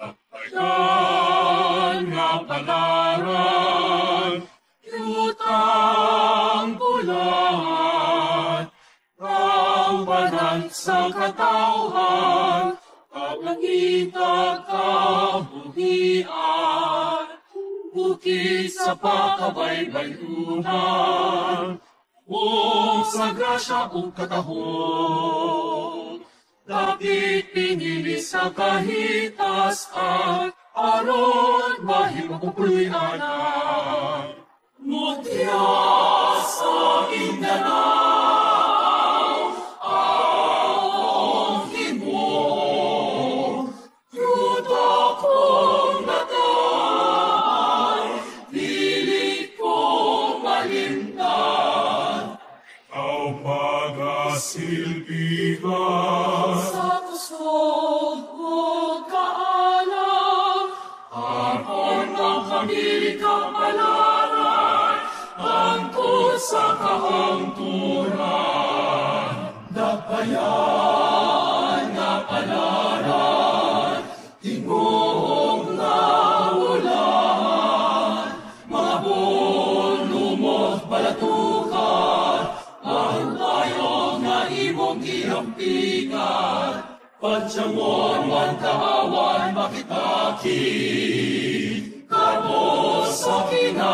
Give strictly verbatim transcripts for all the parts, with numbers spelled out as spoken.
Yan nga palaran, yutang bulan, kawanan sa katawhan, kapangita kabuhian, bukid sa pakabaybayunan, o sa grasya o katahon. Dapat pinili sa kahitas at aron mahimagpupuloy-anan. Mutya sa Mindanao, ang himo, yuta kong natay, pilit kong malimtan. Ikaw pag-asilbihan sa kusog o kaalam, aron ang pamili kapalaran, angkot sa kahangturan. Dapayan nga palaran, tingong naulan, mga lumot balatukan, ang tayo nga imong gihampikan. Pagtiyamon man kaawan makitaki, kamo sa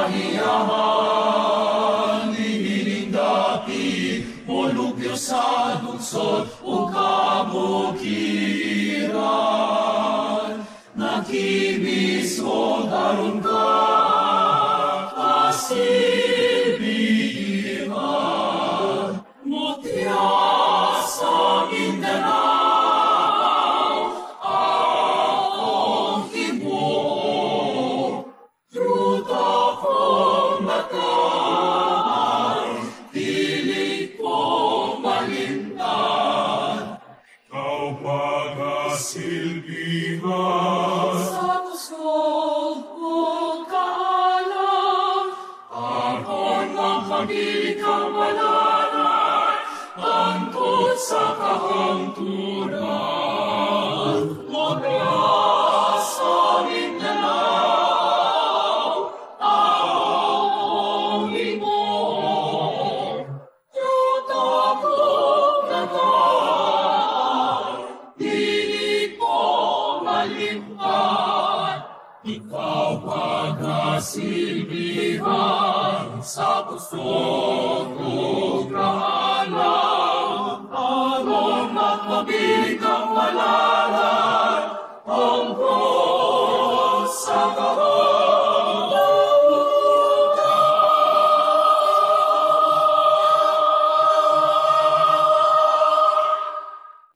kinahiyahan, liniling dati, molupyo sa lungsod o kamukiran. Nakibis o daron ka, kasilbihan, mutya sa Mindanao. Silbihan sa kusog o kaalam, aron ang pamili kapalaran, angkot sa kahangturan. Mutya sa Mindanao, ang himo, yuta kong natay, pilit kong malimtan. Ikaw pag-asilbihan sa kusog o kaalam, aron magpabiling kapalaran,